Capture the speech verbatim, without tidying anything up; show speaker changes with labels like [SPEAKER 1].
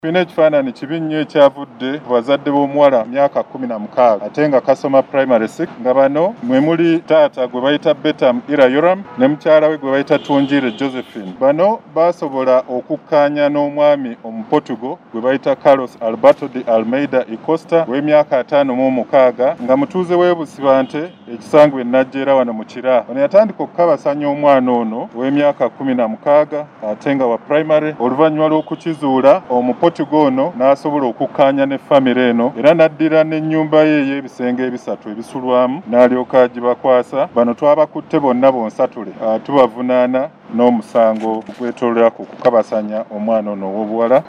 [SPEAKER 1] Tulina ekifaananyi kibi nnyo ekyavudde ku bazadde b'omuwala myaka kumi na mukaaga ate nga kasoma primary six nga bano mwe muli taata gwe bayita Betam Ira Yoram ne mukyala we gwe bayita Tunjire Josephine. Bano baasobola okukkaanya n'omwami Omuportugal gwe bayita Carlos Alberto de Almeida e Costa w'emyaka ataano mu mukaaga nga mutuuze w'e Busibante ekisangwe Najjeera wano mu Kira. Ono yatandika okukabasanya omwana ono w'emyaka kumi na mukaaga ate nga wa primary oluvannyuma lw'okukizuula Omuportugal ono n'asobola okukkaanya ne famire eno era n'addira n'ennyumba ye ey'ebisenge ebisatu ebisulwamu n'alyoka agibakwasa. Bano twabakutte bonna bonsatule tubavunaana n'omusango gwetoolera ku kukabasanya omwana ono ow'obuwala.